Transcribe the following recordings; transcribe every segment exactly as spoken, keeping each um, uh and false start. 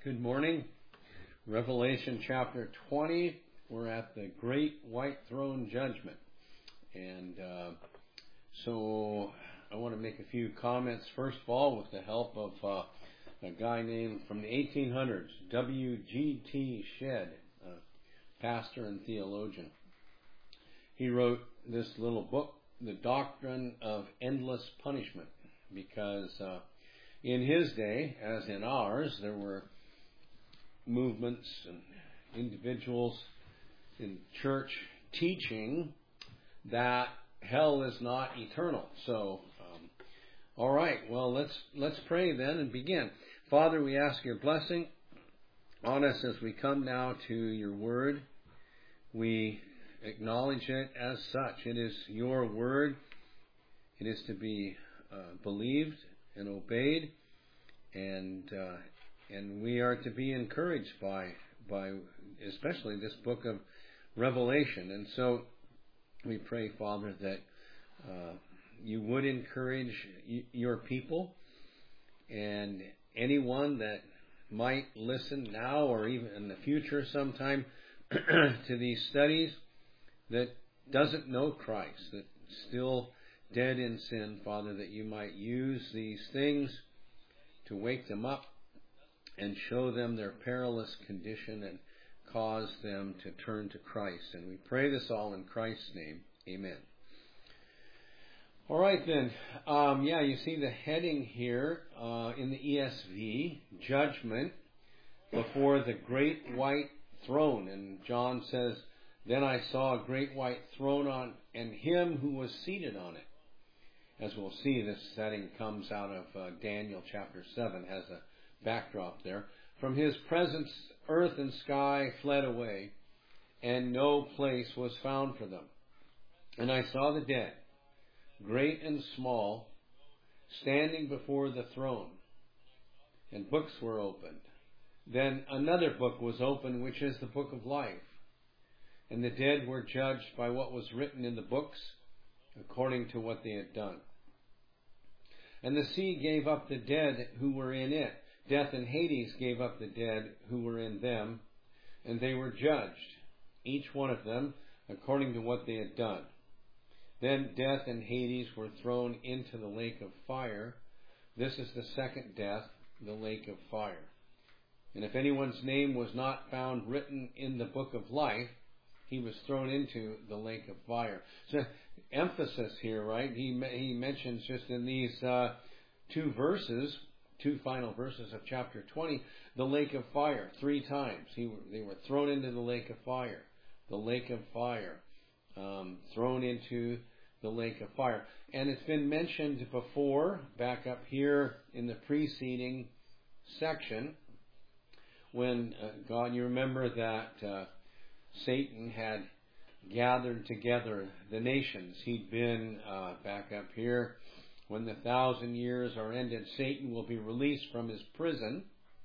Good morning. Revelation chapter twenty. We're at the Great White Throne Judgment. And uh, so I want to make a few comments, first of all, with the help of uh, a guy named from the eighteen hundreds, W G T Shedd, a pastor and theologian. He wrote this little book, The Doctrine of Endless Punishment, because uh, in his day, as in ours, there were movements and individuals in church teaching that hell is not eternal. So, um, all right, well, let's let's pray then and begin. Father, we ask your blessing on us as we come now to your word. We acknowledge it as such. It is your word. It is to be uh, believed and obeyed, and uh, and we are to be encouraged by by especially this book of Revelation. And so we pray, Father, that uh, you would encourage y- your people and anyone that might listen now or even in the future sometime to these studies that doesn't know Christ, that still dead in sin, Father, that you might use these things to wake them up and show them their perilous condition and cause them to turn to Christ. And we pray this all in Christ's name. Amen. All right then. Um, yeah, you see the heading here uh, in the E S V, Judgment before the Great White Throne. And John says, "Then I saw a great white throne on, and him who was seated on it." As we'll see, this setting comes out of uh, Daniel chapter seven, has a backdrop there. "From his presence, earth and sky fled away, and no place was found for them. And I saw the dead, great and small, standing before the throne, and books were opened. Then another book was opened, which is the book of life. And the dead were judged by what was written in the books, according to what they had done. And the sea gave up the dead who were in it. Death and Hades gave up the dead who were in them, and they were judged, each one of them, according to what they had done. Then death and Hades were thrown into the lake of fire. This is the second death, the lake of fire. And if anyone's name was not found written in the book of life, he was thrown into the lake of fire." So emphasis here, right? He he mentions just in these uh, two verses, two final verses of chapter twenty, the lake of fire three times. He they were thrown into the lake of fire, the lake of fire, um, thrown into the lake of fire, and it's been mentioned before back up here in the preceding section when uh, God, you remember that. Uh, Satan had gathered together the nations. He'd been, uh, back up here, when the thousand years are ended, Satan will be released from his prison.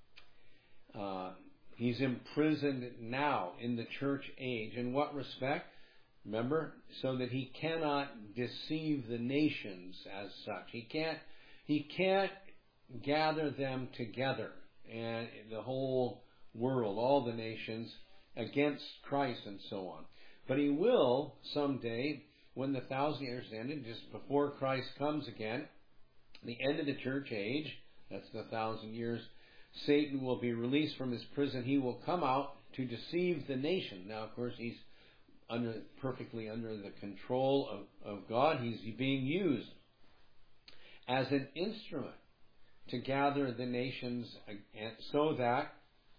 Uh, he's imprisoned now in the church age. In what respect? Remember, so that he cannot deceive the nations as such. He can't, he can't gather them together and the whole world, all the nations, against Christ and so on. But he will someday, when the thousand years ended, just before Christ comes again, the end of the church age, that's the thousand years, Satan will be released from his prison. He will come out to deceive the nation. Now, of course, he's under perfectly under the control of, of God. He's being used as an instrument to gather the nations so that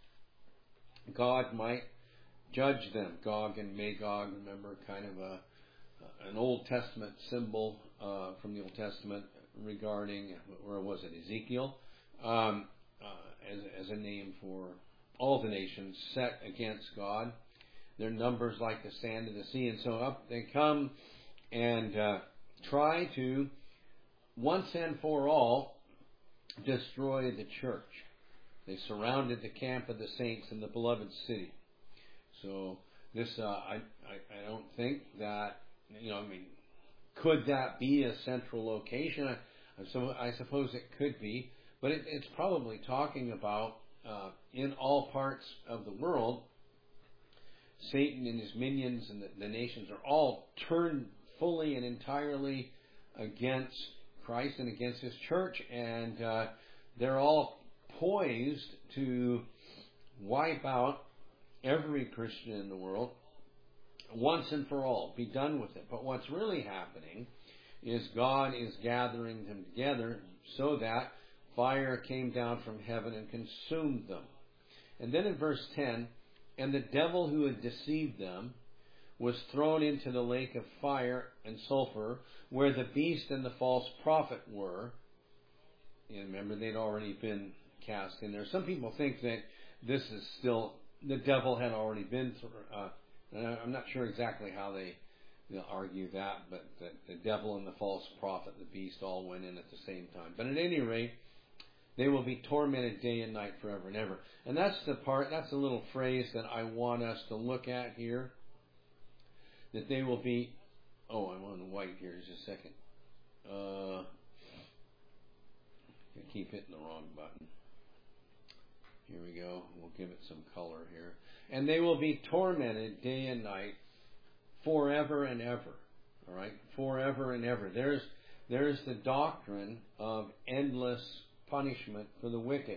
God might judge them. Gog and Magog, remember, kind of a an Old Testament symbol uh, from the Old Testament regarding, where was it, Ezekiel, um, uh, as, as a name for all the nations set against God. Their numbers like the sand of the sea, and so up they come and uh, try to, once and for all, destroy the church. They surrounded the camp of the saints in the beloved city. So this, uh, I, I, I don't think that, you know, I mean, could that be a central location? I, so I suppose it could be, but it, it's probably talking about uh, in all parts of the world, Satan and his minions and the, the nations are all turned fully and entirely against Christ and against his church, and uh, they're all poised to wipe out every Christian in the world once and for all, be done with it. But what's really happening is God is gathering them together so that fire came down from heaven and consumed them. And then in verse ten, and the devil who had deceived them was thrown into the lake of fire and sulfur, where the beast and the false prophet were. And remember, they'd already been cast in there. Some people think that this is still, the devil had already been through. Uh, I'm not sure exactly how they you know, argue that, but that the devil and the false prophet, the beast, all went in at the same time. But at any rate, they will be tormented day and night forever and ever. And that's the part, that's a little phrase that I want us to look at here. That they will be, oh, I'm on white here, just a second. Uh, I keep hitting the wrong button. Here we go. We'll give it some color here. And they will be tormented day and night forever and ever. All right? Forever and ever. There's, there's the doctrine of endless punishment for the wicked.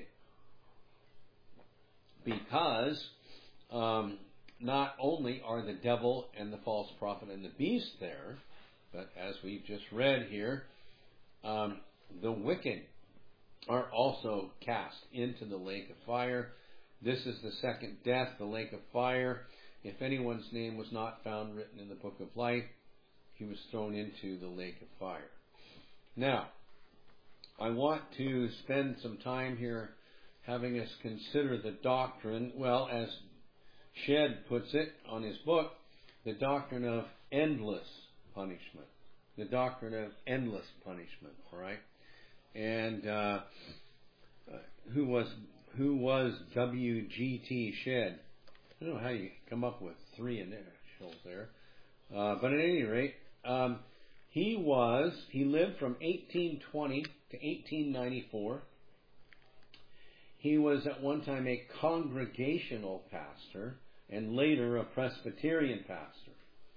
Because um, not only are the devil and the false prophet and the beast there, but as we've just read here, um, the wicked are also cast into the lake of fire. This is the second death, the lake of fire. If anyone's name was not found written in the book of life, he was thrown into the lake of fire. Now, I want to spend some time here having us consider the doctrine, well, as Shedd puts it on his book, the doctrine of endless punishment. The doctrine of endless punishment, all right? And uh, uh, who was who was W G T Shedd? I don't know how you come up with three initials there. Uh, but at any rate, um, he was, he lived from eighteen twenty to eighteen ninety-four. He was at one time a congregational pastor and later a Presbyterian pastor.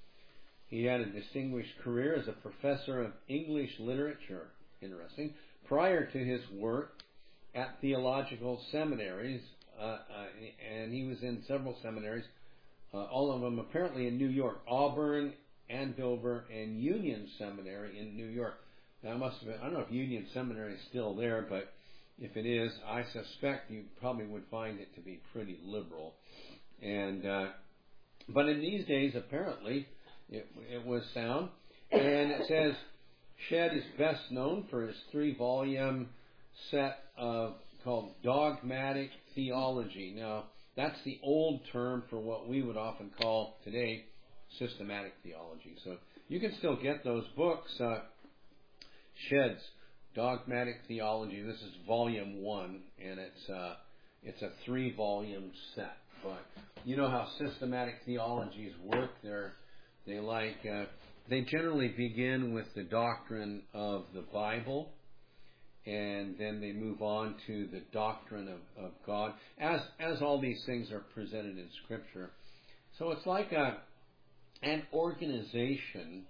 He had a distinguished career as a professor of English literature, interesting, prior to his work at theological seminaries, uh, uh, and he was in several seminaries, uh, all of them apparently in New York, Auburn, Andover, and Union Seminary in New York. Now, it must have been, I don't know if Union Seminary is still there, but if it is, I suspect you probably would find it to be pretty liberal. And uh, but in these days, apparently, it, it was sound. And it says, Shedd is best known for his three-volume set of called Dogmatic Theology. Now, that's the old term for what we would often call today systematic theology. So you can still get those books. Uh, Shedd's Dogmatic Theology. This is volume one, and it's uh, it's a three-volume set. But you know how systematic theologies work. They're they like uh, they generally begin with the doctrine of the Bible, and then they move on to the doctrine of, of God, as as all these things are presented in Scripture. So it's like a an organization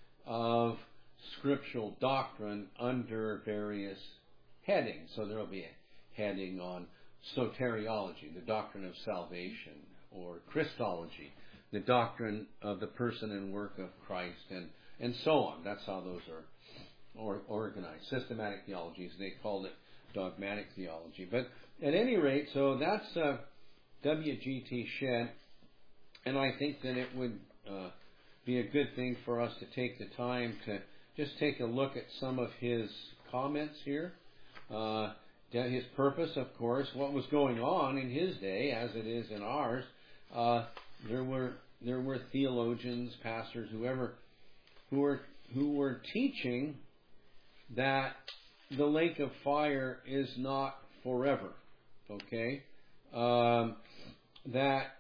of scriptural doctrine under various headings. So there will be a heading on soteriology, the doctrine of salvation, or Christology, the doctrine of the person and work of Christ, and, and so on. That's how those are or, organized. Systematic theologies, they called it dogmatic theology. But at any rate, so that's uh, W G T Shedd, and I think that it would uh, be a good thing for us to take the time to just take a look at some of his comments here. Uh, his purpose, of course, what was going on in his day, as it is in ours. Uh, there were there were theologians, pastors, whoever, who were who were teaching that the lake of fire is not forever. Okay, um, that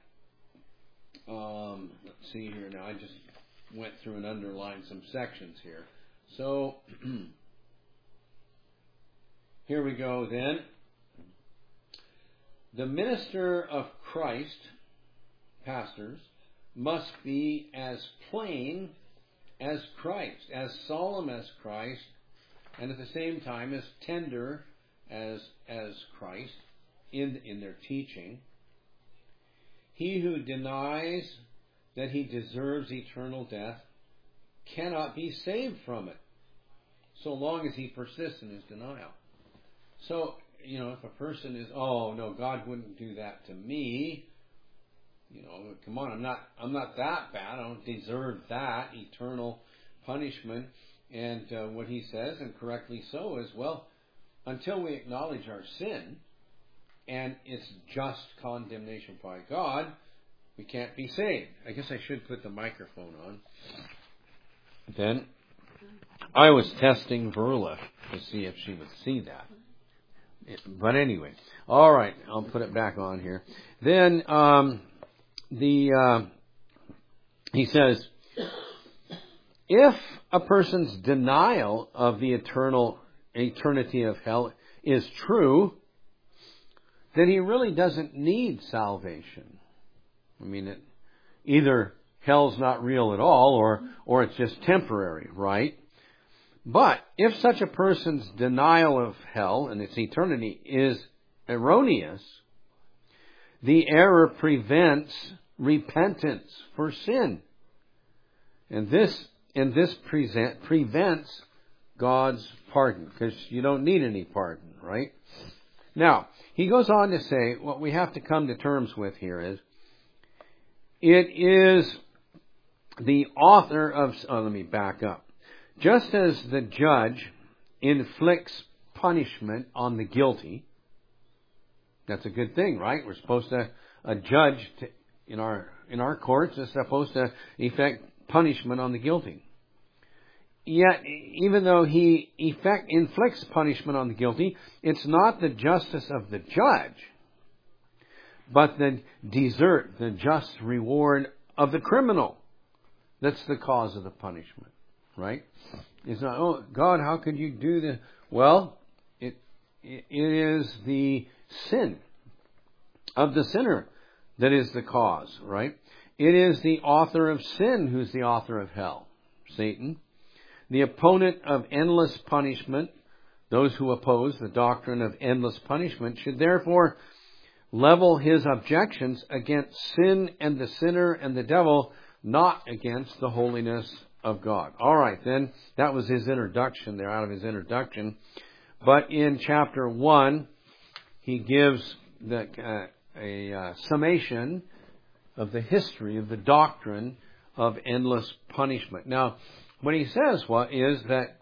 um, let's see here now. I just went through and underlined some sections here. So here we go then. the minister of Christ, pastors, must be as plain as Christ, as solemn as Christ, and at the same time as tender as as Christ in in their teaching. He who denies that he deserves eternal death cannot be saved from it, so long as he persists in his denial. So, you know, if a person is, oh no, God wouldn't do that to me. You know, come on, I'm not, I'm not that bad. I don't deserve that eternal punishment. And uh, what he says, and correctly so, is, well, until we acknowledge our sin and its just condemnation by God, we can't be saved. I guess I should put the microphone on. Then I was testing Verla to see if she would see that. But anyway, all right, I'll put it back on here. Then um, the uh, he says, if a person's denial of the eternal eternity of hell is true, then he really doesn't need salvation. I mean, it, either hell's not real at all, or or it's just temporary, right? But if such a person's denial of hell and its eternity is erroneous, the error prevents repentance for sin. And this and this present, prevents God's pardon, because you don't need any pardon, right? Now, he goes on to say, what we have to come to terms with here is, it is the author of, oh, let me back up. Just as the judge inflicts punishment on the guilty, that's a good thing, right? We're supposed to, a judge to, in our in our courts is supposed to effect punishment on the guilty. Yet, even though he effect, inflicts punishment on the guilty, it's not the justice of the judge, but the desert, the just reward of the criminal, that's the cause of the punishment, right? It's not, oh, God, how could you do this? Well, it it is the sin of the sinner that is the cause, right? It is the author of sin who's the author of hell, Satan. The opponent of endless punishment, those who oppose the doctrine of endless punishment, should therefore level his objections against sin and the sinner and the devil, not against the holiness of God. All right, then, that was his introduction there, out of his introduction. But in chapter one, he gives the, uh, a uh, summation of the history of the doctrine of endless punishment. Now, what he says what is that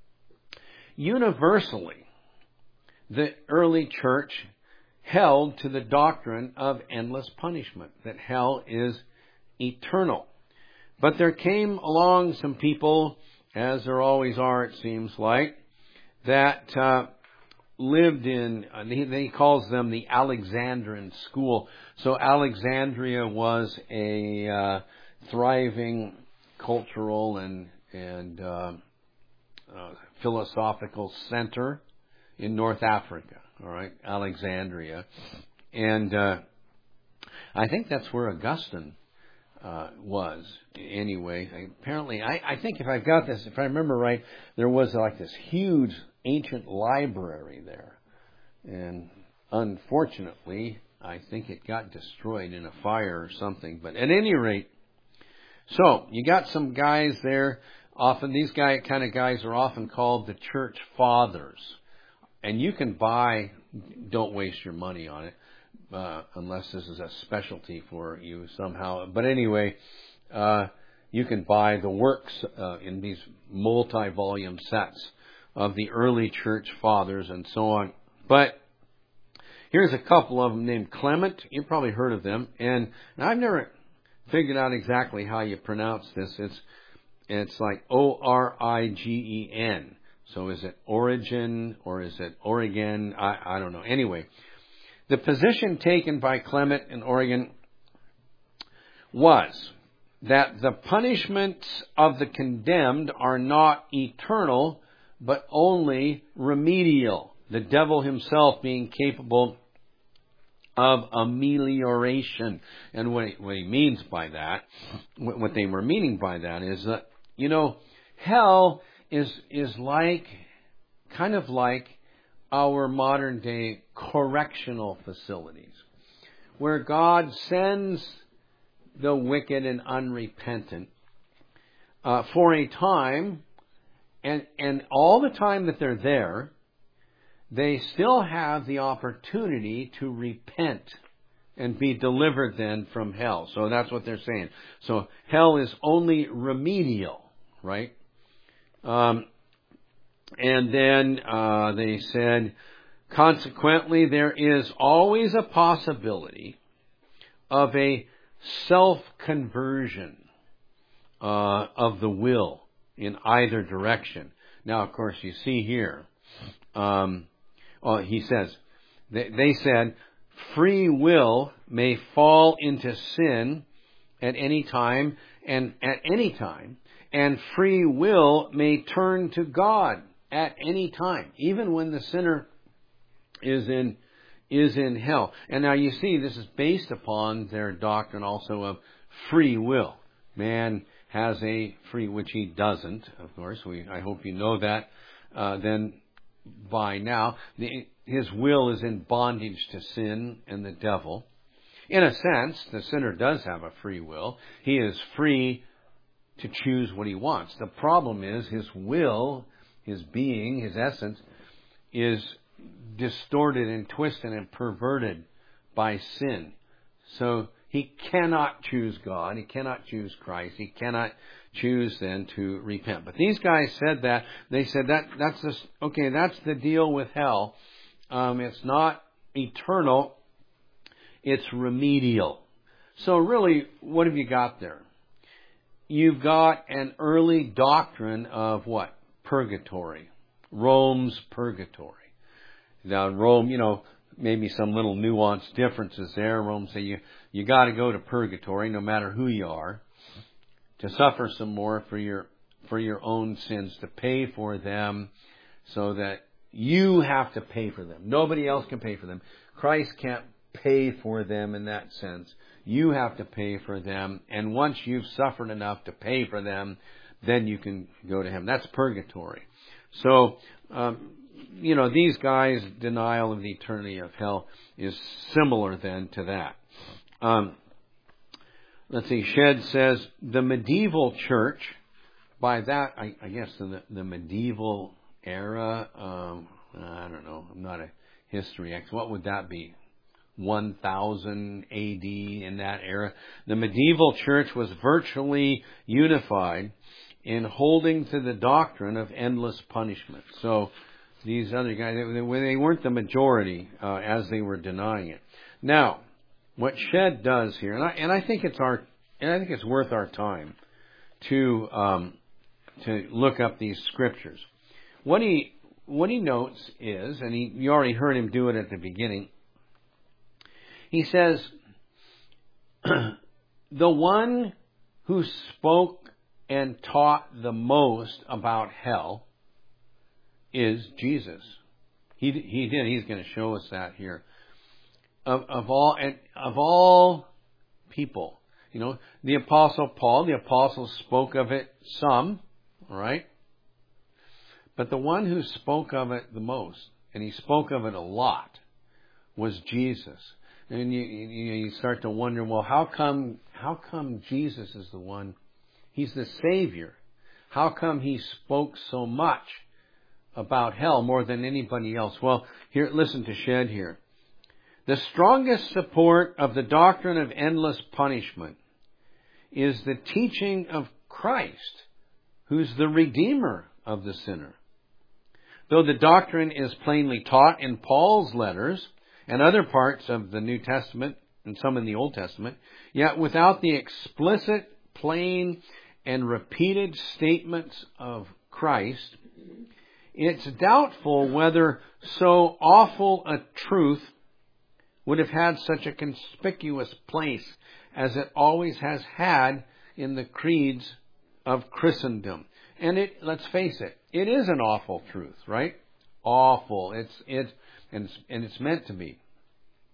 universally the early church held to the doctrine of endless punishment, that hell is eternal. But there came along some people, as there always are, it seems like, that uh, lived in, uh, he, he calls them the Alexandrian school. So Alexandria was a uh, thriving cultural and and uh, uh, philosophical center in North Africa. All right, Alexandria, and uh, I think that's where Augustine uh, was. Anyway, apparently, I, I think if I've got this, if I remember right, there was like this huge ancient library there, and unfortunately, I think it got destroyed in a fire or something. But at any rate, so you got some guys there. Often these guy kind of guys are often called the church fathers. And you can buy, don't waste your money on it, uh, unless this is a specialty for you somehow. But anyway, uh, you can buy the works uh, in these multi-volume sets of the early church fathers and so on. But here's a couple of them named Clement. You've probably heard of them. And I've never figured out exactly how you pronounce this. It's it's like O R I G E N. So is it Origen or is it Oregon? I, I don't know. Anyway, the position taken by Clement in Origen was that the punishments of the condemned are not eternal, but only remedial. The devil himself being capable of amelioration. And what he, what he means by that, what they were meaning by that is that, you know, hell is is like, kind of like our modern day correctional facilities, where God sends the wicked and unrepentant uh, for a time, and and all the time that they're there, they still have the opportunity to repent and be delivered then from hell. So that's what they're saying. So hell is only remedial, right? Um, and then uh, they said, consequently, there is always a possibility of a self-conversion uh, of the will in either direction. Now, of course, you see here, um, well, he says, they, they said, free will may fall into sin at any time and at any time, and free will may turn to God at any time, even when the sinner is in is in hell. And now you see, this is based upon their doctrine also of free will. Man has a free, which he doesn't, of course. We I hope you know that. Uh, then by now, the, his will is in bondage to sin and the devil. In a sense, the sinner does have a free will. He is free to choose what he wants. The problem is his will, his being, his essence, is distorted and twisted and perverted by sin. So he cannot choose God. He cannot choose Christ. He cannot choose then to repent. But these guys said that. They said that that's the, okay, that's the deal with hell. Um, it's not eternal. It's remedial. So really, what have you got there? You've got an early doctrine of what? Purgatory. Rome's purgatory. Now in Rome, you know, maybe some little nuanced differences there. Rome say you, you got to go to purgatory no matter who you are, to suffer some more for your, for your own sins, to pay for them so that you have to pay for them. Nobody else can pay for them. Christ can't pay for them in that sense. You have to pay for them. And once you've suffered enough to pay for them, then you can go to heaven. That's purgatory. So, um, you know, these guys' denial of the eternity of hell is similar then to that. Um, let's see, Shedd says, the medieval church, by that, I, I guess the, the medieval era, um, I don't know, I'm not a history expert. What would that be? one thousand A D, in that era. The medieval church was virtually unified in holding to the doctrine of endless punishment. So these other guys, they, they weren't the majority uh, as they were denying it. Now, what Shedd does here, and I, and I think it's our, and I think it's worth our time to um, to look up these scriptures. What he what he notes is, and he, you already heard him do it at the beginning. He says, the one who spoke and taught the most about hell is Jesus. He he did. He's going to show us that here. Of of all and of all people, you know, the Apostle Paul, the apostles spoke of it some, all right. But the one who spoke of it the most, and he spoke of it a lot, was Jesus. And you, you, you start to wonder, well, how come, how come Jesus is the one? He's the Savior. How come he spoke so much about hell more than anybody else? Well, here, listen to Shedd here. The strongest support of the doctrine of endless punishment is the teaching of Christ, who's the Redeemer of the sinner. Though the doctrine is plainly taught in Paul's letters and other parts of the New Testament, and some in the Old Testament, yet without the explicit, plain, and repeated statements of Christ, it's doubtful whether so awful a truth would have had such a conspicuous place as it always has had in the creeds of Christendom. And it, let's face it, it is an awful truth, right? Awful. It's, it's, and it's, and it's meant to be.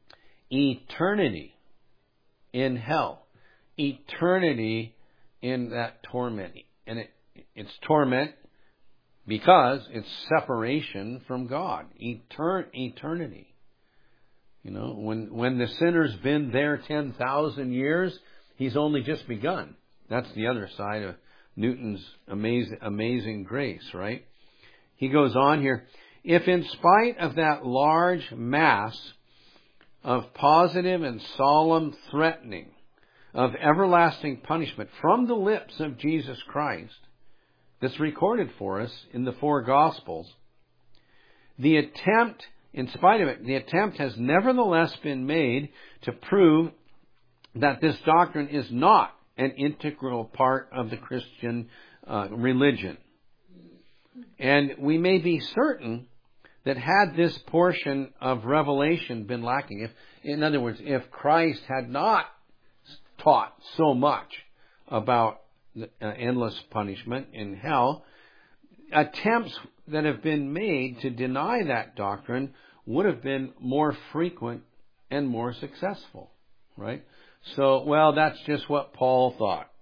eternity in hell. Eternity in that torment. And it, it's torment because it's separation from God. Etern- eternity. You know, when, when the sinner's been there ten thousand years, he's only just begun. That's the other side of Newton's amazing, amazing grace, right? He goes on here, if in spite of that large mass of positive and solemn threatening of everlasting punishment from the lips of Jesus Christ, that's recorded for us in the four Gospels, the attempt, in spite of it, the attempt has nevertheless been made to prove that this doctrine is not an integral part of the Christian uh, religion. And we may be certain that had this portion of revelation been lacking, if, in other words, if Christ had not taught so much about the, uh, endless punishment in hell, attempts that have been made to deny that doctrine would have been more frequent and more successful, right? So, well, that's just what Paul thought.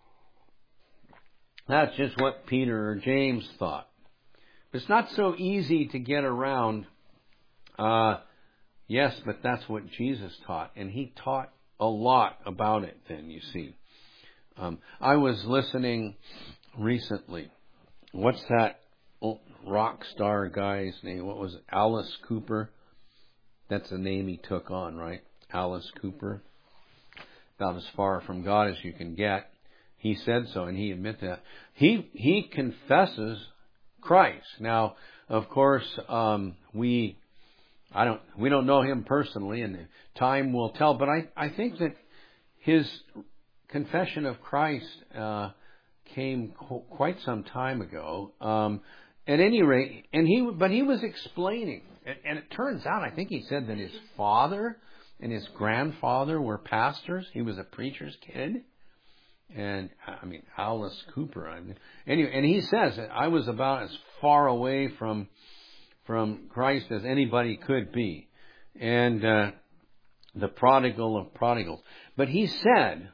That's just what Peter or James thought. It's not so easy to get around, uh, yes, but that's what Jesus taught. And he taught a lot about it then, you see. Um, I was listening recently. What's that rock star guy's name? What was it? Alice Cooper? That's the name he took on, right? Alice Cooper. About as far from God as you can get. He said so, and he admitted that. He, he confesses Christ. Now, of course, um, we, I don't, we don't know him personally, and time will tell. But I, I think that his confession of Christ uh, came qu- quite some time ago. Um, at any rate, and he, but he was explaining, and, and it turns out, I think he said that his father and his grandfather were pastors. He was a preacher's kid. And, I mean, Alice Cooper. I mean, anyway, and he says that I was about as far away from from Christ as anybody could be. And uh, the prodigal of prodigals. But he said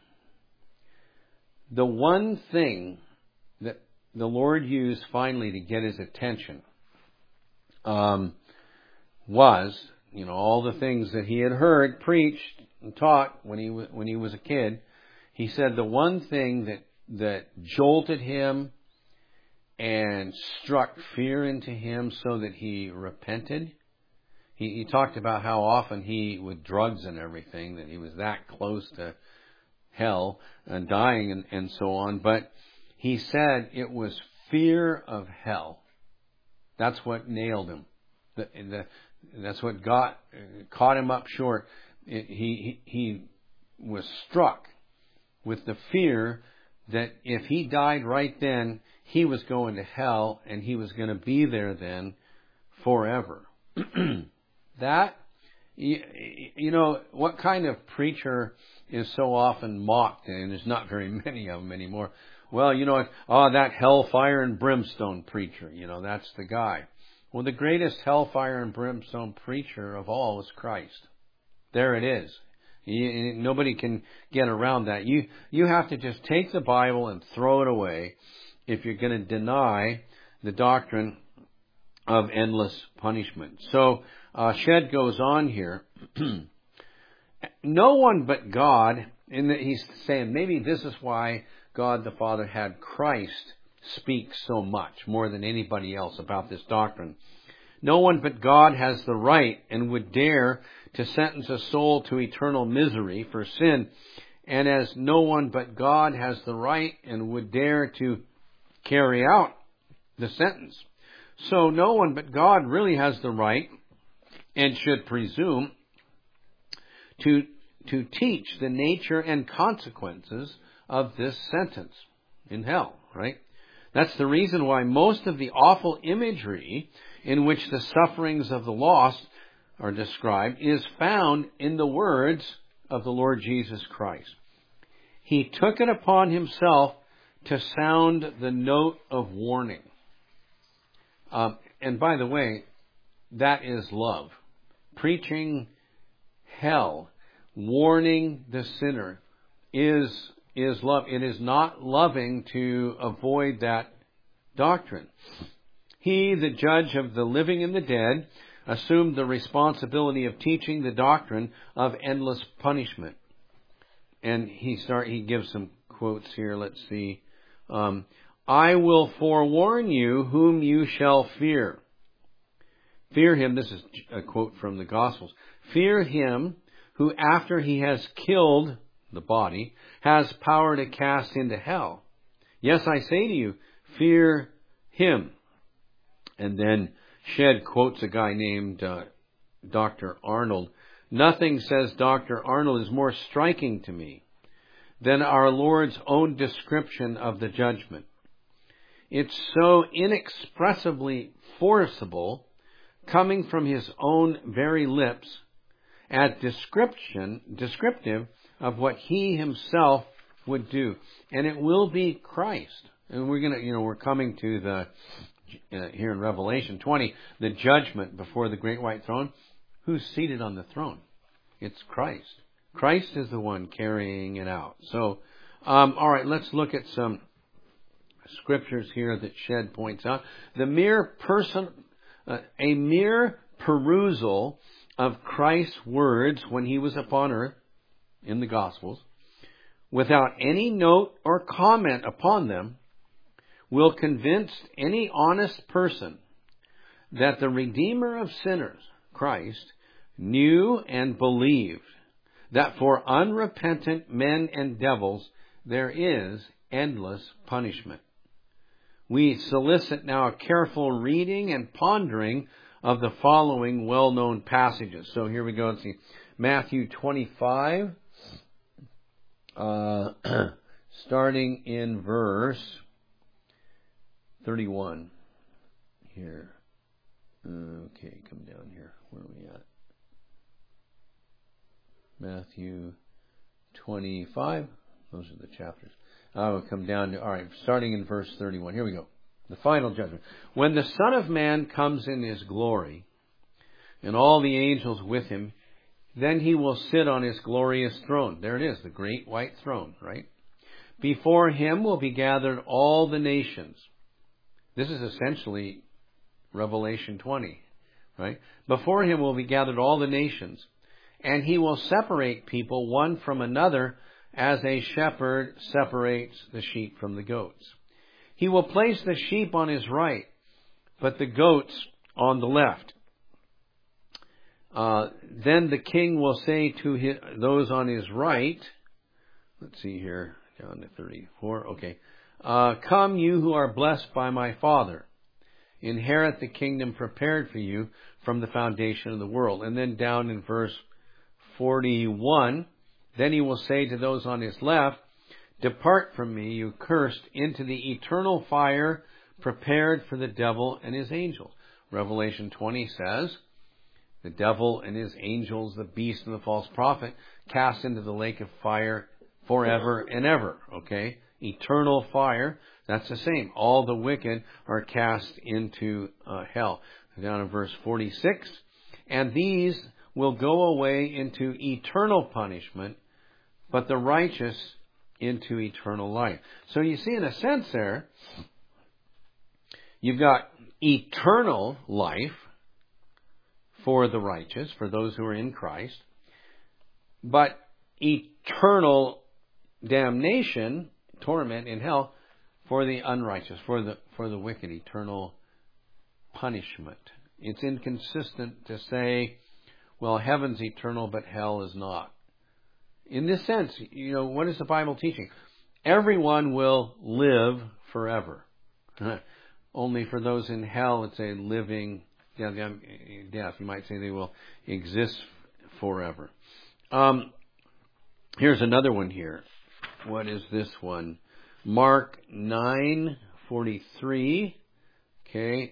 the one thing that the Lord used finally to get his attention um, was, you know, all the things that he had heard, preached, and taught when he was, when he was a kid. He said the one thing that, that jolted him and struck fear into him so that he repented. He, he talked about how often he, with drugs and everything, that he was that close to hell and dying and, and so on. But he said it was fear of hell. That's what nailed him. The, the, that's what got caught him up short. It, he, he he was struck with the fear that if he died right then, he was going to hell and he was going to be there then forever. That, you, you know, what kind of preacher is so often mocked, and there's not very many of them anymore. Well, you know, oh, that hellfire and brimstone preacher, you know, that's the guy. Well, the greatest hellfire and brimstone preacher of all is Christ. There it is. You, nobody can get around that. You you have to just take the Bible and throw it away if you're going to deny the doctrine of endless punishment. So uh, Shedd goes on here. No one but God, and he's saying maybe this is why God the Father had Christ speak so much, more than anybody else, about this doctrine. No one but God has the right and would dare to sentence a soul to eternal misery for sin, and as no one but God has the right and would dare to carry out the sentence. So no one but God really has the right and should presume to to teach the nature and consequences of this sentence in hell, right? That's the reason why most of the awful imagery in which the sufferings of the lost are described is found in the words of the Lord Jesus Christ. He took it upon himself to sound the note of warning. Um, and by the way, that is love. Preaching hell, warning the sinner, is is love. It is not loving to avoid that doctrine. He, the judge of the living and the dead, assumed the responsibility of teaching the doctrine of endless punishment. And he start. He gives some quotes here. Let's see. Um, I will forewarn you whom you shall fear. Fear him. This is a quote from the Gospels. Fear him who, after he has killed the body, has power to cast into hell. Yes, I say to you, fear him. And then Shedd quotes a guy named uh, Doctor Arnold. Nothing, says Doctor Arnold, is more striking to me than our Lord's own description of the judgment. It's so inexpressibly forcible, coming from his own very lips, as description, descriptive of what he himself would do. And it will be Christ. And we're gonna, you know, we're coming to the, uh, here in Revelation twenty, the judgment before the great white throne. Who's seated on the throne? It's Christ. Christ is the one carrying it out. So, um, all right, let's look at some scriptures here that Shedd points out. The mere person, uh, a mere perusal of Christ's words when he was upon earth in the Gospels, without any note or comment upon them, will convince any honest person that the Redeemer of sinners, Christ, knew and believed that for unrepentant men and devils there is endless punishment. We solicit now a careful reading and pondering of the following well-known passages. So here we go. Let's see. Matthew twenty-five, uh, starting in verse thirty-one. Here. Okay, come down here. Where are we at? Matthew twenty-five. Those are the chapters. I will come down to, all right, starting in verse thirty-one. Here we go. The final judgment. When the Son of Man comes in his glory, and all the angels with him, then he will sit on his glorious throne. There it is, the great white throne, right? Before him will be gathered all the nations. This is essentially Revelation twenty, right? Before him will be gathered all the nations, and he will separate people one from another as a shepherd separates the sheep from the goats. He will place the sheep on his right, but the goats on the left. Uh, then the king will say to his, those on his right, let's see here, down to thirty-four, okay. Uh, Come, you who are blessed by my Father, inherit the kingdom prepared for you from the foundation of the world. And then down in verse forty-one, then he will say to those on his left, Depart from me, you cursed, into the eternal fire prepared for the devil and his angels. Revelation twenty says, the devil and his angels, the beast and the false prophet, cast into the lake of fire forever and ever. Okay? Eternal fire, that's the same. All the wicked are cast into uh, hell. Down in verse forty-six, and these will go away into eternal punishment, but the righteous into eternal life. So you see, in a sense there, you've got eternal life for the righteous, for those who are in Christ, but eternal damnation, torment in hell, for the unrighteous, for the for the wicked, eternal punishment. It's inconsistent to say, well, heaven's eternal, but hell is not. In this sense, you know, what is the Bible teaching? Everyone will live forever. Only for those in hell, it's a living death. You might say they will exist forever. Um, here's another one here. What is this one? Mark nine forty-three. Okay.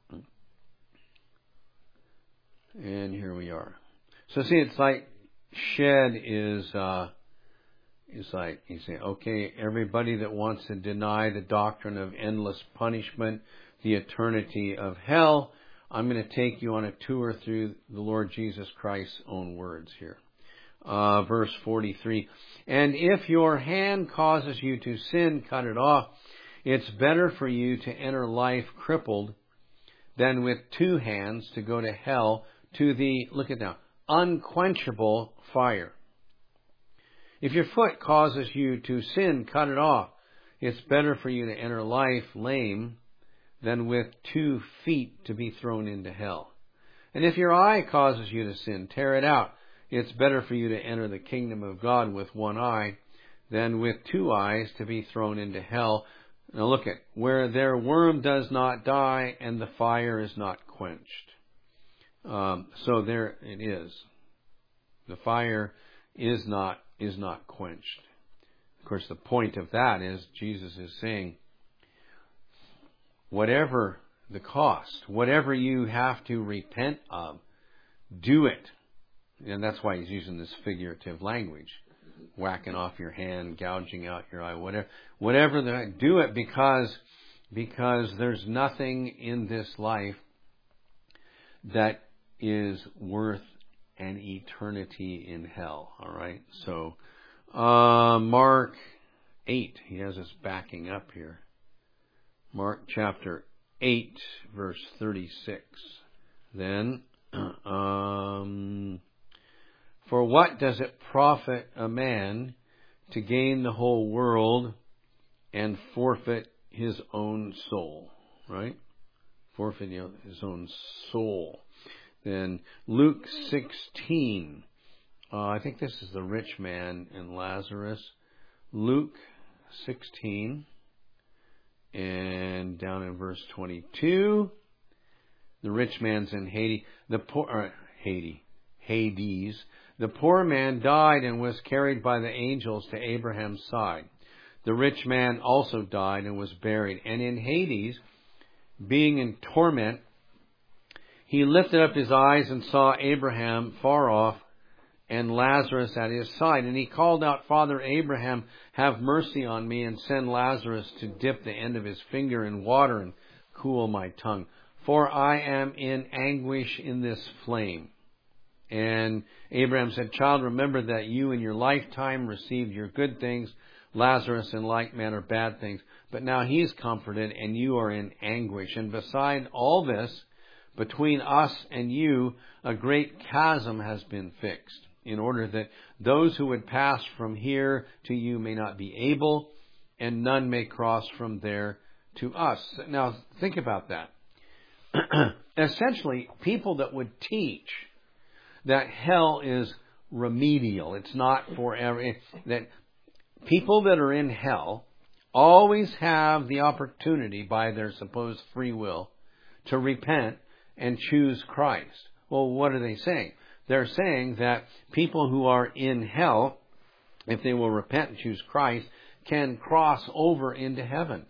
And here we are. So see, it's like Shedd is uh, is like, you say, okay, everybody that wants to deny the doctrine of endless punishment, the eternity of hell, I'm going to take you on a tour through the Lord Jesus Christ's own words here. Uh, verse forty-three. And if your hand causes you to sin, cut it off. It's better for you to enter life crippled than with two hands to go to hell, to the, look at now, unquenchable fire. If your foot causes you to sin, cut it off. It's better for you to enter life lame than with two feet to be thrown into hell. And if your eye causes you to sin, tear it out. It's better for you to enter the kingdom of God with one eye than with two eyes to be thrown into hell. Now look at, where their worm does not die and the fire is not quenched. Um, so there it is. The fire is not is not quenched. Of course, the point of that is Jesus is saying, whatever the cost, whatever you have to repent of, do it. And that's why he's using this figurative language. Whacking off your hand, gouging out your eye, whatever, whatever the, do it because, because there's nothing in this life that is worth an eternity in hell. All right. So, uh, Mark eight, he has us backing up here. Mark chapter eight, verse thirty-six. Then, um, for what does it profit a man to gain the whole world and forfeit his own soul? Right? Forfeit his own soul. Then Luke sixteen. Uh, I think this is the rich man and Lazarus. Luke sixteen. And down in verse twenty-two. The rich man's in Hades. The poor, uh, Hades. Hades. The poor man died and was carried by the angels to Abraham's side. The rich man also died and was buried. And in Hades, being in torment, he lifted up his eyes and saw Abraham far off and Lazarus at his side. And he called out, Father Abraham, have mercy on me and send Lazarus to dip the end of his finger in water and cool my tongue. For I am in anguish in this flame. And Abraham said, Child, remember that you in your lifetime received your good things, Lazarus in like manner bad things. But now he's comforted and you are in anguish. And beside all this, between us and you, a great chasm has been fixed, in order that those who would pass from here to you may not be able, and none may cross from there to us. Now, think about that. Essentially, people that would teach that hell is remedial, it's not forever, that people that are in hell always have the opportunity by their supposed free will to repent and choose Christ. Well, what are they saying? They're saying that people who are in hell, if they will repent and choose Christ, can cross over into heaven.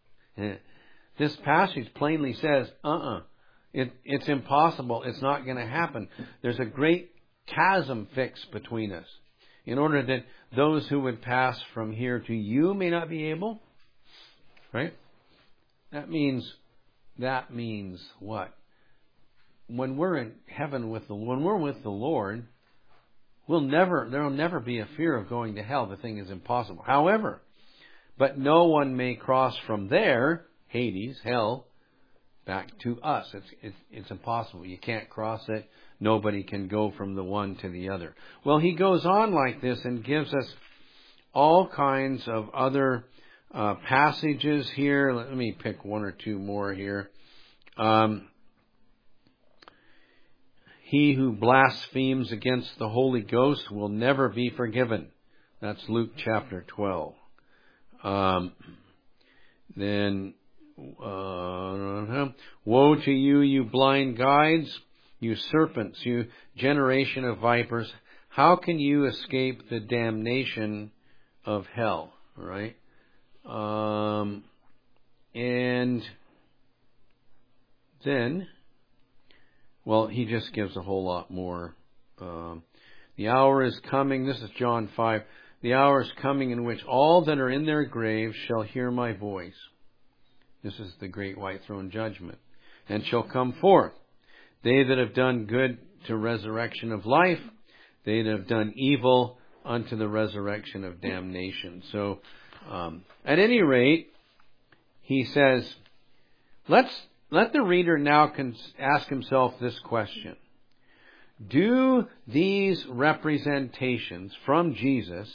This passage plainly says, uh-uh, it, it's impossible. It's not going to happen. There's a great chasm fixed between us, in order that those who would pass from here to you may not be able. Right? That means, that means what? When we're in heaven with the, when we're with the Lord, we'll never, there will never be a fear of going to hell. The thing is impossible. However, but no one may cross from there, Hades, hell, back to us. It's, it's, it's impossible. You can't cross it. Nobody can go from the one to the other. Well, he goes on like this and gives us all kinds of other uh, passages here. Let me pick one or two more here. Um, He who blasphemes against the Holy Ghost will never be forgiven. That's Luke chapter twelve. Um, then, uh, woe to you, you blind guides, you serpents, you generation of vipers. How can you escape the damnation of hell? All right. Um, and then, well, he just gives a whole lot more. Um, the hour is coming. This is John five. The hour is coming in which all that are in their graves shall hear my voice. This is the great white throne judgment. And shall come forth. They that have done good to resurrection of life, they that have done evil unto the resurrection of damnation. So, um, at any rate, he says, let's let the reader now cons- ask himself this question. Do these representations from Jesus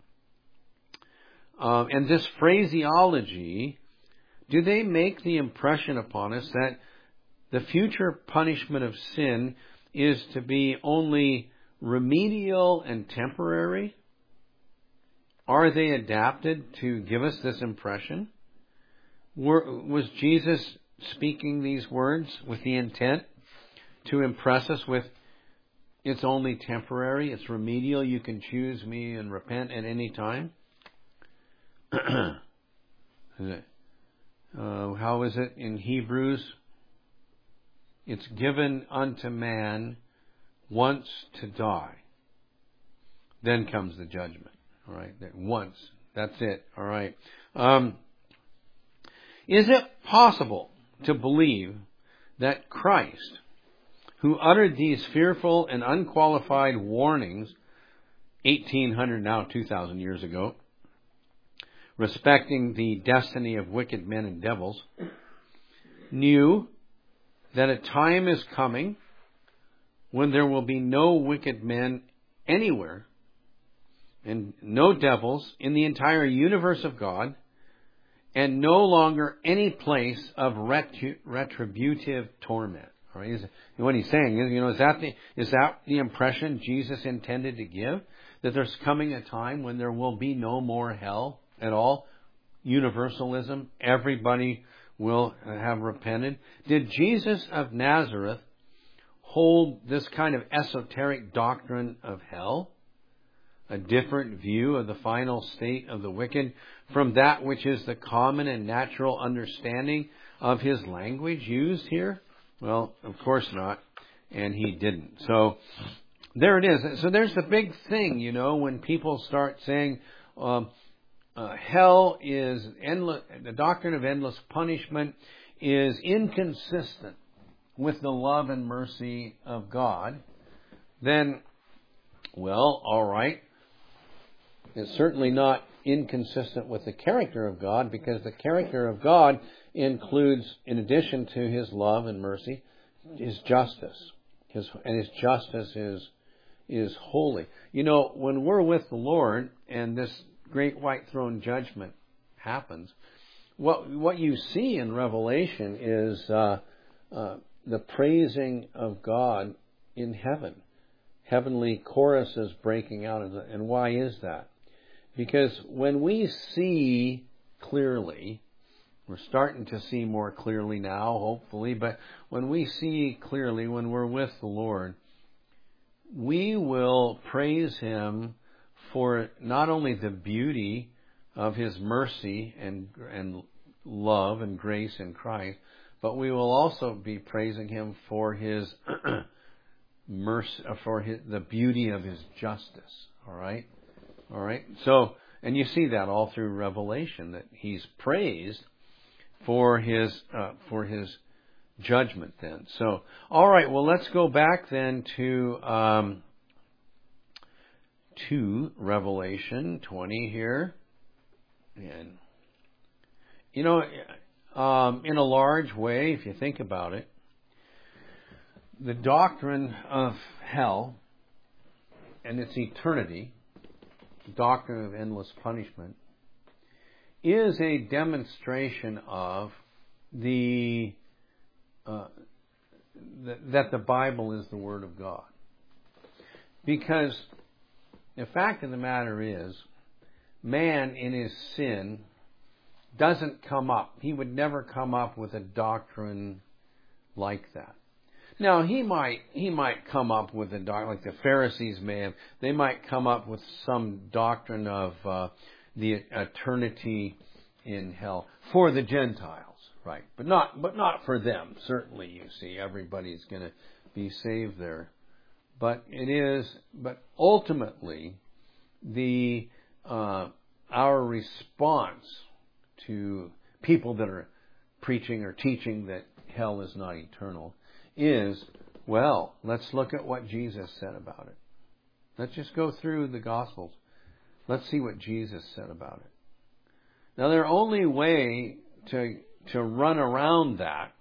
um, and this phraseology, do they make the impression upon us that the future punishment of sin is to be only remedial and temporary? Are they adapted to give us this impression? Were, was Jesus speaking these words with the intent to impress us with, it's only temporary, it's remedial, you can choose me and repent at any time? uh, how is it in Hebrews? It's given unto man once to die. Then comes the judgment. All right, once. That's it. All right. Um, is it possible to believe that Christ, who uttered these fearful and unqualified warnings eighteen hundred, now two thousand years ago, respecting the destiny of wicked men and devils, knew that a time is coming when there will be no wicked men anywhere and no devils in the entire universe of God, and no longer any place of retri- retributive torment? All right? Is, what he's saying is, you know, is that the is that the impression Jesus intended to give? That there's coming a time when there will be no more hell at all? Universalism, everybody will have repented. Did Jesus of Nazareth hold this kind of esoteric doctrine of hell? A different view of the final state of the wicked from that which is the common and natural understanding of his language used here? Well, of course not. And he didn't. So there it is. So there's the big thing, you know, when people start saying, um, Uh, hell is endless, the doctrine of endless punishment is inconsistent with the love and mercy of God, then, well, all right. It's certainly not inconsistent with the character of God, because the character of God includes, in addition to His love and mercy, His justice. His, and His justice is, is holy. You know, when we're with the Lord and this great white throne judgment happens, what what you see in Revelation is uh, uh, the praising of God in heaven. Heavenly choruses breaking out. Of the, and why is that? Because when we see clearly, we're starting to see more clearly now, hopefully, but when we see clearly, when we're with the Lord, we will praise Him for not only the beauty of His mercy and and love and grace in Christ, but we will also be praising Him for His mercy, for his, the beauty of His justice. All right, all right. So, and you see that all through Revelation, that He's praised for His uh, for His judgment. Then, so all right. Well, let's go back then to. Um, to Revelation twenty here. And, you know, um, in a large way, if you think about it, the doctrine of hell and its eternity, the doctrine of endless punishment, is a demonstration of the, uh, the that the Bible is the Word of God. Because the fact of the matter is, man in his sin doesn't come up. He would never come up with a doctrine like that. Now, he might he might come up with a doctrine, like the Pharisees may have. They might come up with some doctrine of uh, the eternity in hell for the Gentiles, right? But not but not for them. Certainly, you see, everybody's going to be saved there. But it is, but ultimately, the uh, our response to people that are preaching or teaching that hell is not eternal is Well, let's look at what Jesus said about it. Let's just go through the Gospels. Let's see what Jesus said about it. Now, their only way to to run around that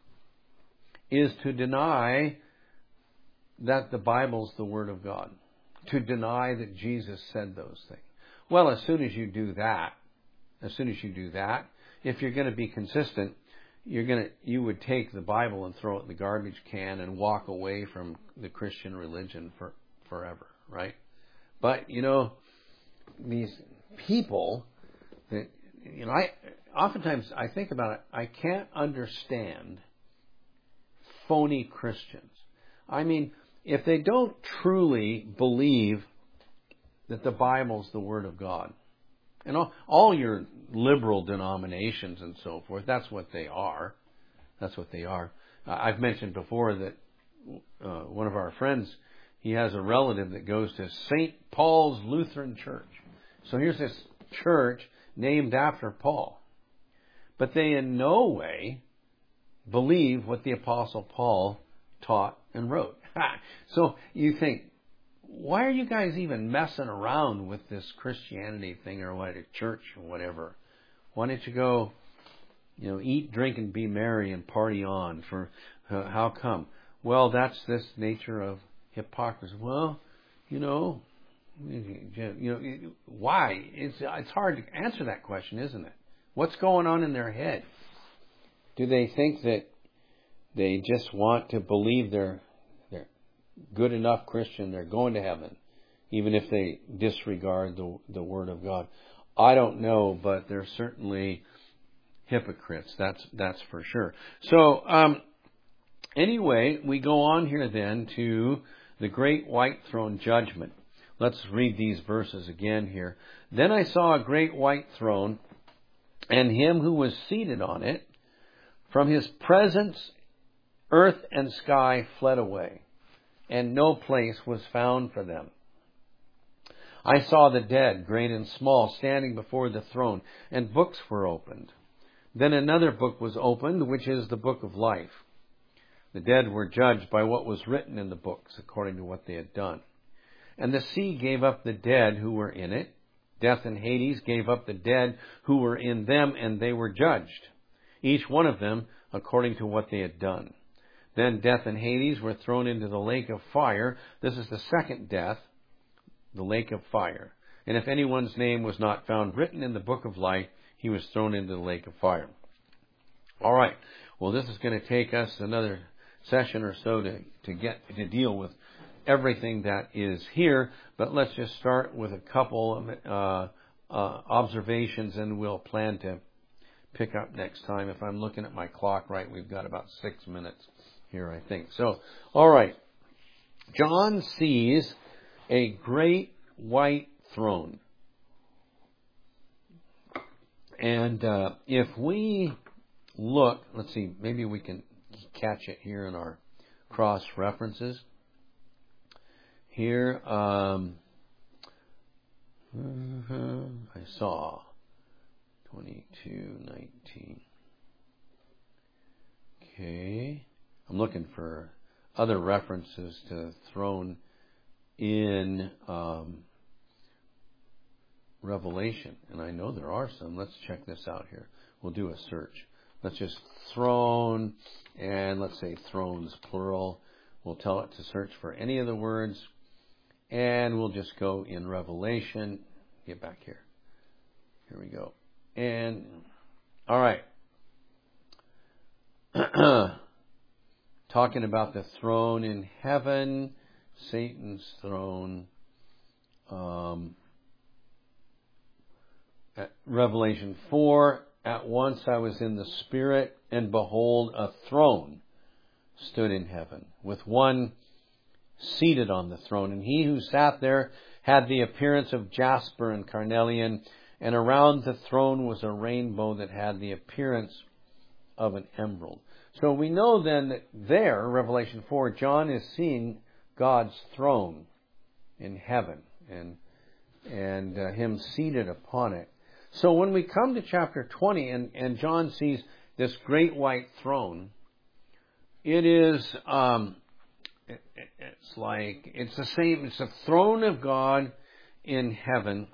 is to deny that the Bible's the Word of God. To deny that Jesus said those things. Well, as soon as you do that, as soon as you do that, if you're going to be consistent, you're going to you would take the Bible and throw it in the garbage can and walk away from the Christian religion for forever, right? But you know, these people that you know, I oftentimes I think about it. I can't understand phony Christians. I mean, if they don't truly believe that the Bible's the Word of God, and all, all your liberal denominations and so forth, that's what they are. That's what they are. Uh, I've mentioned before that uh, one of our friends, he has a relative that goes to Saint Paul's Lutheran Church. So here's this church named after Paul. But they in no way believe what the Apostle Paul taught and wrote. So you think, why are you guys even messing around with this Christianity thing or what, a church or whatever? Why don't you go, you know, eat, drink, and be merry and party on? For uh, how come? Well, that's this nature of hypocrisy. Well, you know, you know, why? It's it's hard to answer that question, isn't it? What's going on in their head? Do they think that they just want to believe they're they're good enough Christian, they're going to heaven, even if they disregard the the Word of God? I don't know, but they're certainly hypocrites. That's that's for sure. So um, anyway, we go on here then to the great white throne judgment. Let's read these verses again here. Then I saw a great white throne, and him who was seated on it. From his presence, earth and sky fled away, and no place was found for them. I saw the dead, great and small, standing before the throne, and books were opened. Then another book was opened, which is the book of life. The dead were judged by what was written in the books, according to what they had done. And the sea gave up the dead who were in it. Death and Hades gave up the dead who were in them, and they were judged, each one of them according to what they had done. Then death and Hades were thrown into the lake of fire. This is the second death, the lake of fire. And if anyone's name was not found written in the book of life, he was thrown into the lake of fire. All right. Well, this is going to take us another session or so to, to get to deal with everything that is here. But let's just start with a couple of uh, uh, observations, and we'll plan to pick up next time. If I'm looking at my clock right, we've got about six minutes here, I think. So, all right. John sees a great white throne. And uh, if we look, let's see, maybe we can catch it here in our cross references. Here, um, I saw twenty-two nineteen. Okay. I'm looking for other references to throne in um, Revelation, and I know there are some. Let's check this out here. We'll do a search. Let's just throne, and let's say thrones plural. We'll tell it to search for any of the words, and we'll just go in Revelation. Get back here. Here we go. And, all right. Talking about the throne in heaven, Satan's throne. Um, at Revelation four, at once I was in the Spirit, and behold, a throne stood in heaven, with one seated on the throne. And he who sat there had the appearance of jasper and carnelian, and around the throne was a rainbow that had the appearance of an emerald. So we know then that there, Revelation four, John is seeing God's throne in heaven and and uh, him seated upon it. So when we come to chapter twenty and, and John sees this great white throne, it is um, it's like, it's the same, it's the throne of God in heaven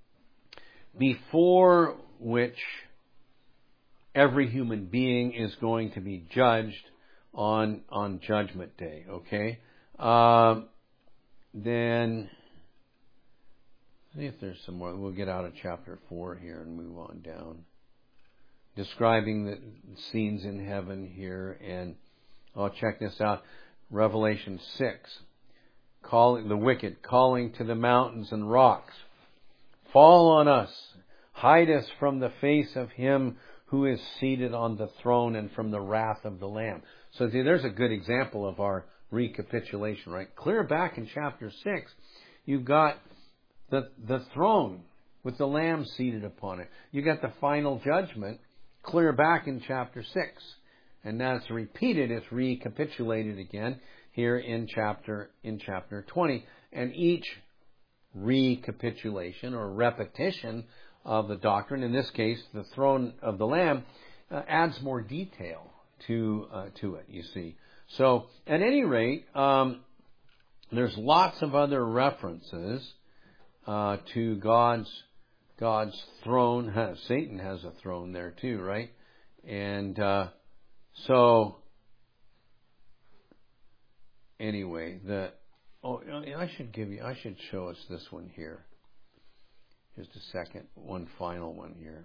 before which every human being is going to be judged on, on Judgment Day, okay? Uh, then, see if there's some more. We'll get out of chapter four here and move on down. Describing the scenes in heaven here, and I'll check this out. Revelation six, calling the wicked, calling to the mountains and rocks, fall on us, hide us from the face of him who is seated on the throne and from the wrath of the Lamb. So see, there's a good example of our recapitulation, right? Clear back in chapter six, you've got the the throne with the Lamb seated upon it. You got the final judgment clear back in chapter six. And now it's repeated, it's recapitulated again here in chapter in chapter twenty. And each recapitulation or repetition of the doctrine, in this case the throne of the Lamb, uh, adds more detail to uh, to it, you see. So at any rate, um, there's lots of other references uh, to God's God's throne. Satan has a throne there too, right? And uh, so anyway, the oh, I should give you, I should show us this one here. Just a second, one final one here.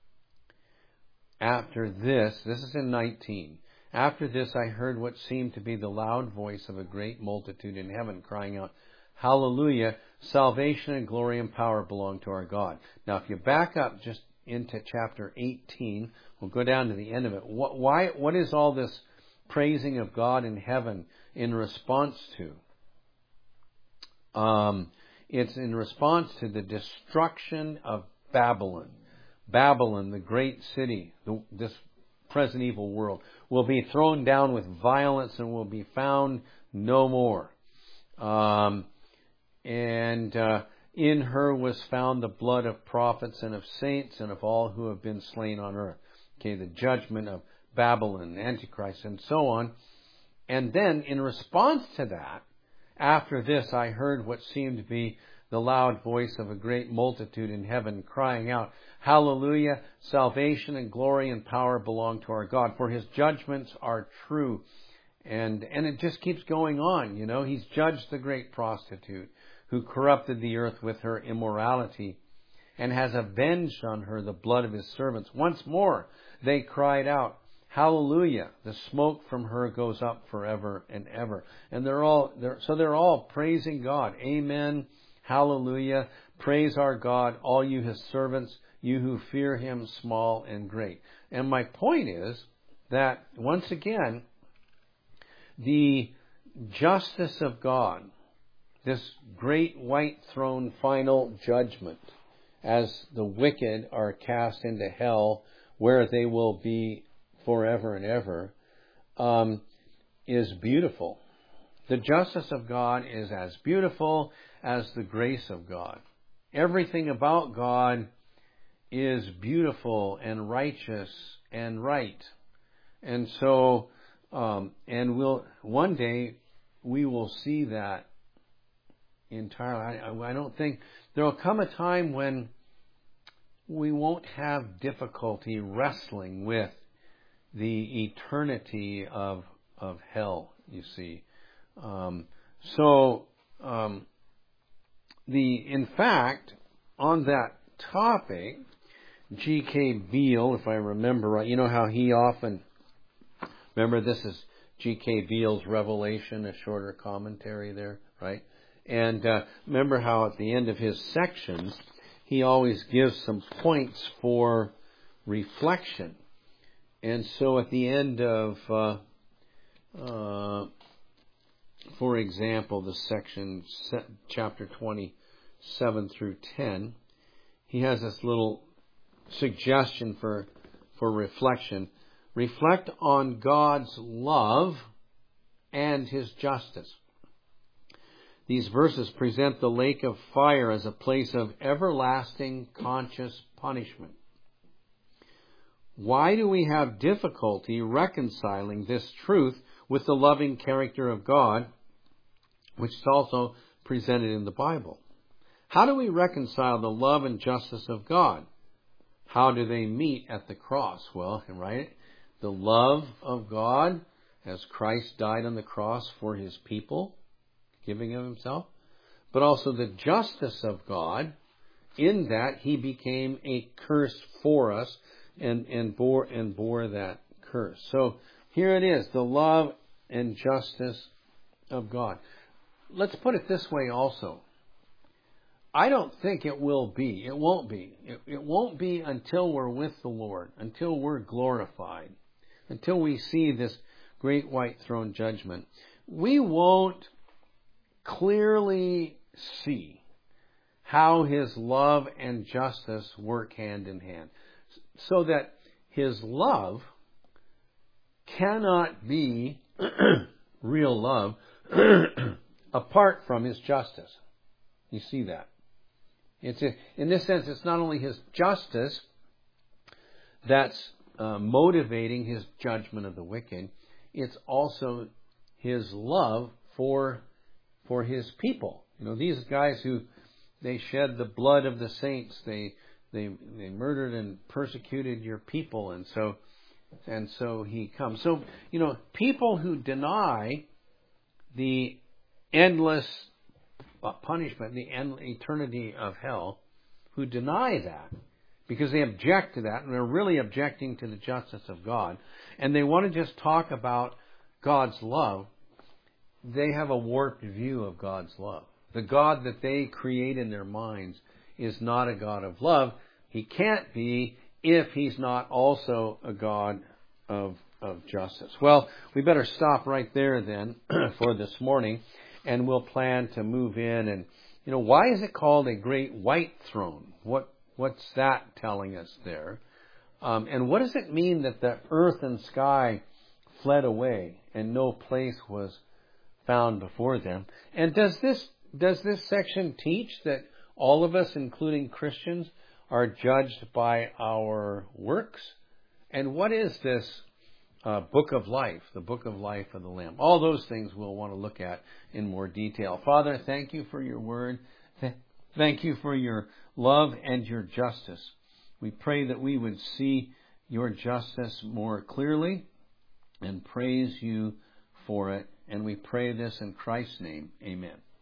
After this, this is in nineteen. After this, I heard what seemed to be the loud voice of a great multitude in heaven, crying out, "Hallelujah! Salvation and glory and power belong to our God." Now, if you back up just into chapter eighteen, we'll go down to the end of it. What, why? What is all this praising of God in heaven in response to? Um, it's in response to the destruction of Babylon. Babylon, the great city, the, this present evil world, will be thrown down with violence and will be found no more. Um, and uh, in her was found the blood of prophets and of saints and of all who have been slain on earth. Okay, the judgment of Babylon, Antichrist, and so on. And then, in response to that, after this I heard what seemed to be the loud voice of a great multitude in heaven crying out, "Hallelujah! Salvation and glory and power belong to our God, for his judgments are true." And and it just keeps going on, you know. He's judged the great prostitute who corrupted the earth with her immorality and has avenged on her the blood of his servants. Once more they cried out, "Hallelujah! The smoke from her goes up forever and ever." And they're all they're, so they're all praising God. Amen. Hallelujah. Praise our God, all you his servants, you who fear him, small and great. And my point is that, once again, the justice of God, this great white throne final judgment, as the wicked are cast into hell, where they will be forever and ever, um, is beautiful. The justice of God is as beautiful as the grace of God. Everything about God is beautiful and righteous and right. And so, um, and we'll, one day, we will see that entirely. I, I don't think, there will come a time when we won't have difficulty wrestling with the eternity of of hell, you see. Um, so, um, the in fact, on that topic, G K Beale, if I remember right, you know how he often, remember this is G K Beale's Revelation, a shorter commentary there, right? And uh, remember how at the end of his sections, he always gives some points for reflection. And so at the end of, uh, uh, for example, the section, chapter twenty-seven through ten, he has this little suggestion for, for reflection. Reflect on God's love and his justice. These verses present the lake of fire as a place of everlasting conscious punishment. Why do we have difficulty reconciling this truth with the loving character of God which is also presented in the Bible. How do we reconcile the love and justice of God? How do they meet at the cross? Well, right, the love of God, as Christ died on the cross for his people, giving of himself, but also the justice of God, in that he became a curse for us and, and bore and bore that curse. So here it is, the love and justice of God. Let's put it this way also. I don't think it will be. It won't be. It, it won't be until we're with the Lord, until we're glorified, until we see this great white throne judgment. We won't clearly see how his love and justice work hand in hand. So that his love cannot be real love apart from his justice. You see that? It's a, in this sense, it's not only his justice that's uh, motivating his judgment of the wicked, it's also his love for for his people. You know, these guys who they shed the blood of the saints, they they they murdered and persecuted your people, and so and so he comes. So, you know, people who deny the endless punishment, the end, eternity of hell, who deny that because they object to that, and they're really objecting to the justice of God, and they want to just talk about God's love, they have a warped view of God's love. The God that they create in their minds is not a God of love. He can't be if he's not also a God of, of justice. Well, we better stop right there then for this morning. And we'll plan to move in. And, you know, why is it called a great white throne? What What's that telling us there? Um, and what does it mean that the earth and sky fled away and no place was found before them? And does this does this section teach that all of us, including Christians, are judged by our works? And what is this Uh, book of life, the book of life of the Lamb? All those things we'll want to look at in more detail. Father, thank you for your word. Th- thank you for your love and your justice. We pray that we would see your justice more clearly and praise you for it. And we pray this in Christ's name. Amen.